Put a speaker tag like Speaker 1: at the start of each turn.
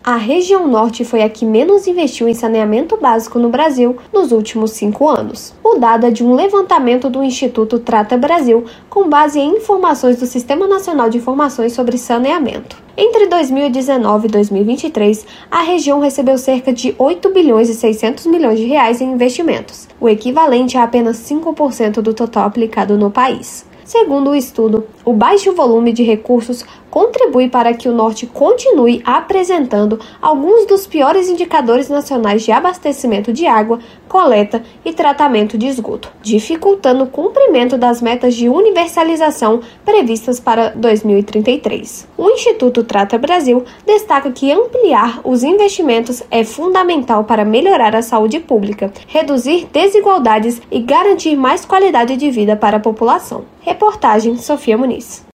Speaker 1: A região norte foi a que menos investiu em saneamento básico no Brasil nos últimos 5 anos. O dado é de um levantamento do Instituto Trata Brasil, com base em informações do Sistema Nacional de Informações sobre Saneamento. Entre 2019 e 2023, a região recebeu cerca de 8 bilhões e 600 milhões de reais em investimentos, o equivalente a apenas 5% do total aplicado no país. Segundo o estudo, o baixo volume de recursos contribui para que o Norte continue apresentando alguns dos piores indicadores nacionais de abastecimento de água, coleta e tratamento de esgoto, dificultando o cumprimento das metas de universalização previstas para 2033. O Instituto Trata Brasil destaca que ampliar os investimentos é fundamental para melhorar a saúde pública, reduzir desigualdades e garantir mais qualidade de vida para a população. Reportagem Sofia Muniz.